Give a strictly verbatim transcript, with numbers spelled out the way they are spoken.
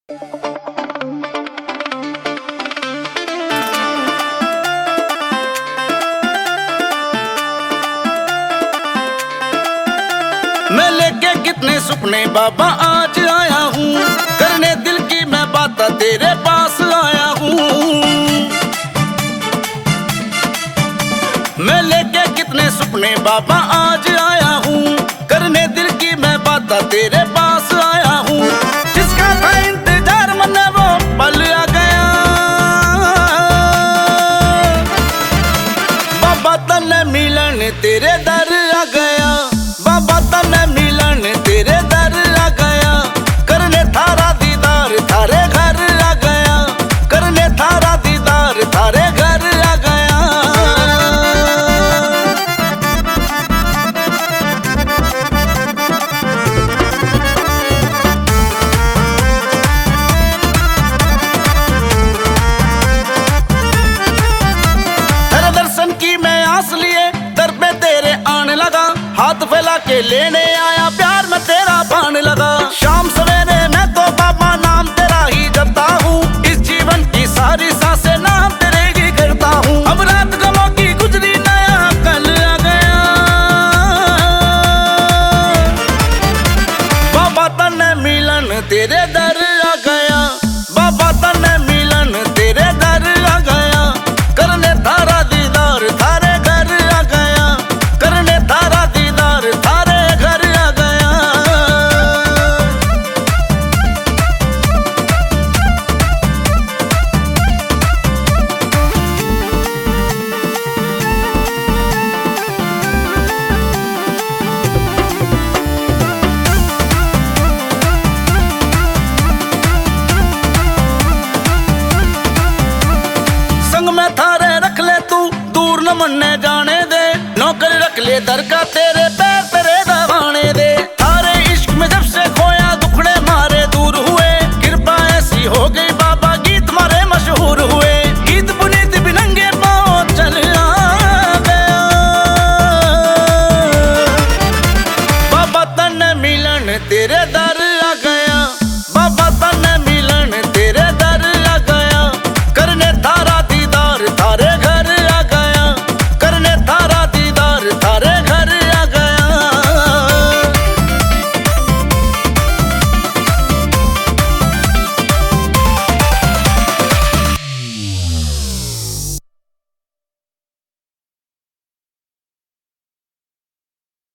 मैं लेके कितने सुपने बाबा आज आया हूँ, करने दिल की मैं बात तेरे पास आया हूँ। मैं लेके कितने सुपने बाबा आज आया हूँ, करने दिल की मैं बात तेरे पास आया हूँ। जिसका था इंतजार मन वो पल आ गया, बाबा तने मिलन तेरे दर आ गया, बाबा तने मिलन तेरे दर आ गया। करने थारा दीदार थारे घर आ गया, करने थारा दीदार थारे घर आ गया। तेरे दर्शन की मैं आस लिए दर पे तेरे आने लगा, हाथ फैला के लेने आया प्यार में तेरा पाने लगा। शाम सवेरे मैं तो बाबा नाम तेरा ही जपता हूँ, इस जीवन की सारी सांसें नाम तेरे ही करता हूँ। अब रात गमों की गुजरी नया कल आ गया, बाबा तने मिलन तेरे दर आ गया, बाबा तने मिलन तेरे दर आ गया। करने थारा दीदार थारे घर आ गया, करने थारा दीदार थारे घर आ गया। संग में थारे रख ले तू दूर न मन्ने जाने दे, नौकर रख ले दर का तेरे पैर तेरे दबाने दे। थारे इश्क में जब से खोया दुखड़े मारे दूर हुए, कृपा ऐसी हो गई बाबा गीत मारे मशहूर हुए। गीत पुनीत बिनंगे पाँव चल आ गया, बाबा तने मिलन तेरे दर